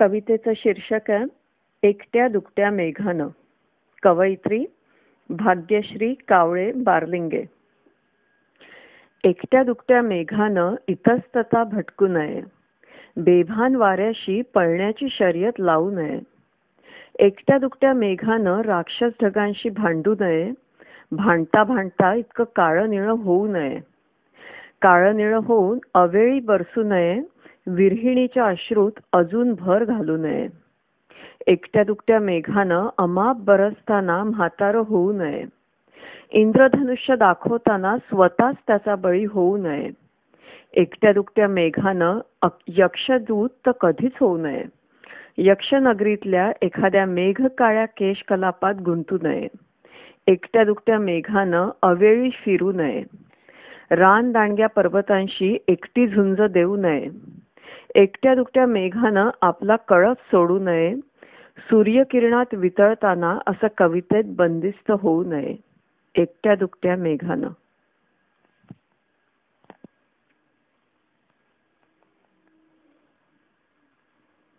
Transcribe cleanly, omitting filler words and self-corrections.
कवितेचं शीर्षक आहे एकट्या दुकट्या मेघानं. कवयित्री भाग्यश्री कावळे बार्लिंगे. एकट्या दुकट्या मेघानं इतस्तता भटकू नये, बेभान वाऱ्याशी पळण्याची शर्यत लावू नये. एकट्या दुकट्या मेघानं राक्षस ढगांशी भांडू नये, भांडता भांडता इतकं काळं निळं होऊ नये. काळं निळं होऊन अवेळी बरसू नये, विरहिणीच्या अश्रूत अजून भर घालू नये. एकट्या दुकट्या मेघानं अमाप बरसताना म्हातारं होऊ नये, इंद्रधनुष्य दाखवताना स्वतःच त्याचा बळी होऊ नये. एकट्या दुकट्या मेघानं यक्षदूत तर कधीच होऊ नये, यक्षनगरीतल्या एखाद्या मेघ काळ्या केश कलापात गुंतू नये. एकट्या दुकट्या मेघानं अवेळी फिरू नये, रान दांडग्या पर्वतांशी एकटी झुंज देऊ नये. एकट्या दुकट्या मेघानं आपला कळप सोडू नये, सूर्यकिरणात वितळताना असं कवितेत बंदिस्त होऊ नये. एकट्या दुकट्या मेघानं.